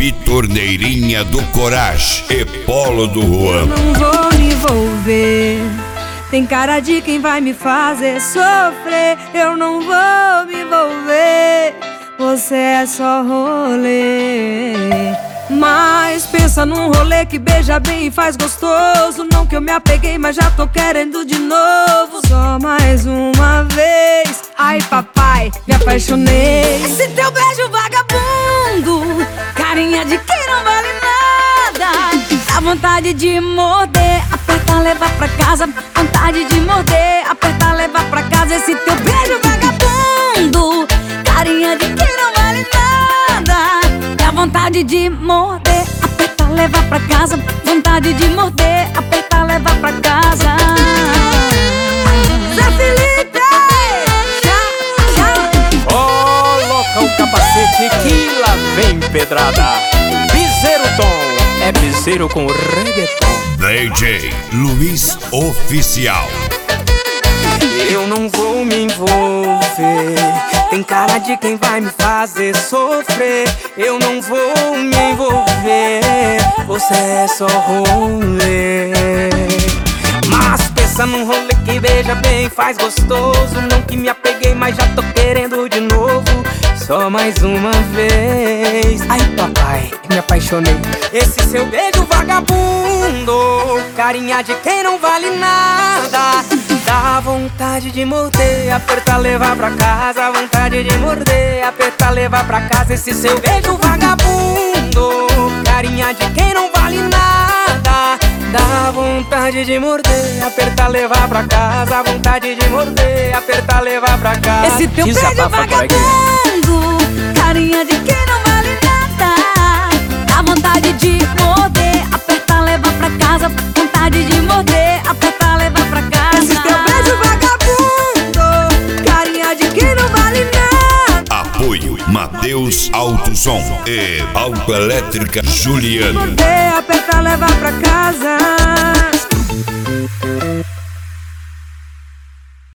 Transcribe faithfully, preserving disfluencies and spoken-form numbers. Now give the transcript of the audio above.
Pitorneirinha do Coragem e Polo do Juan. Não vou me envolver, tem cara de quem vai me fazer sofrer. Eu não vou me envolver, você é só rolê. Mas pensa num rolê que beija bem e faz gostoso. Não que eu me apeguei, mas já tô querendo de novo. Só mais uma vez, ai papai, me apaixonei. Esse teu beijo vagabundo, carinha de quem não vale nada. Dá vontade de morder, apertar, levar pra casa. Vontade de morder, apertar, levar pra casa. Esse teu beijo vagabundo, carinha de quem não vale nada. Dá vontade de morder, apertar, levar pra casa. Vontade de morder, apertar, levar pra casa. Zé Felipe, tchau, tchau. Coloca o capacete que lá vem pedrada. Piseiro Tom, é piseiro com reggaeton. D J Luiz Oficial. Eu não vou me envolver, tem cara de quem vai me fazer sofrer. Eu não vou me envolver, você é só rolê. Mas pensa num rolê que beija bem, faz gostoso. Não que me apeguei, mas já tô querendo de novo. Só mais uma vez, ai papai, me apaixonei. Esse seu beijo vagabundo, carinha de quem não vale nada. Dá vontade de morder, apertar, levar pra casa. Vontade de morder, apertar, levar pra casa. Esse seu beijo vagabundo, carinha de quem não vale nada. Dá vontade de morder, apertar, levar pra casa. Vontade de morder, apertar, levar pra casa. Esse teu beijo vagabundo, carinha de quem não vale nada. Dá vontade de morder, apertar, levar pra casa. Vontade de morder, apertar, levar pra casa. Esse teu beijo vagabundo, carinha de quem não vale nada. Apoio Matheus Alto Som e Autoelétrica Juliano. Morder, apertar, levar pra casa.